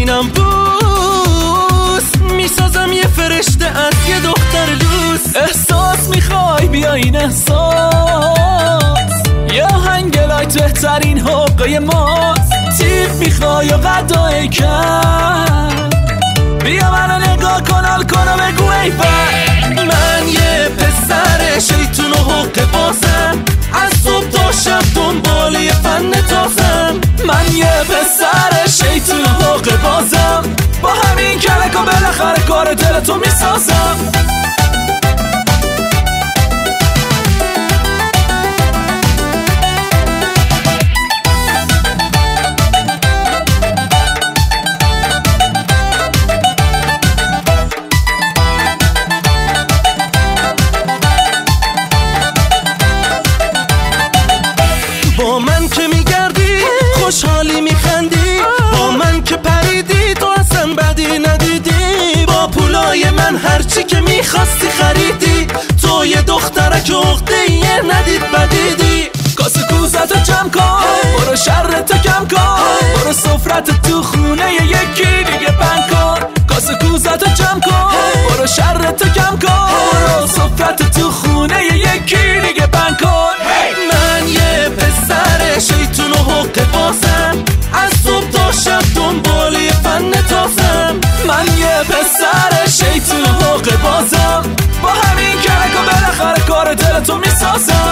زمینم بوس میسازم یه فرشته از یه دختر لوس. احساس میخوای بیا این احساس، یه هنگلایت بهترین حقه ماست. تیپ میخوای و غدای کم، بیا منو نگاه کن حال کن و بگو ای بر. من یه پسر شیطون و حقه بازم، از صبح تا شب دنبال یه فن تازم. من یه پسر شیطون و حقه بازم، با همین کلکا بالاخره کار دلتو میسازم. با من که میگردی خوشحالی میخندی، با من که پریدی تو اصلا بدی ندیدی. با پولای من هرچی که میخواستی خریدی، تو یه دخترک عقده یه ندید بدیدی. کاسه کوزتو جمع کن برو شرتو کم کن، برو سفرت تو خونه یکی دیگه بند کن. کاسه کوزتو جمع کن برو شرتو کم کن، برو سفرت تو خونه یکی دیگه بند کن. من یه پسر شیطون و حقه بازم، از صبح تا شب دنبال یه فن تازم. من یه پسر شیطون و حقه بازم، با همین کلکا بالاخره کار دلتو میسازم.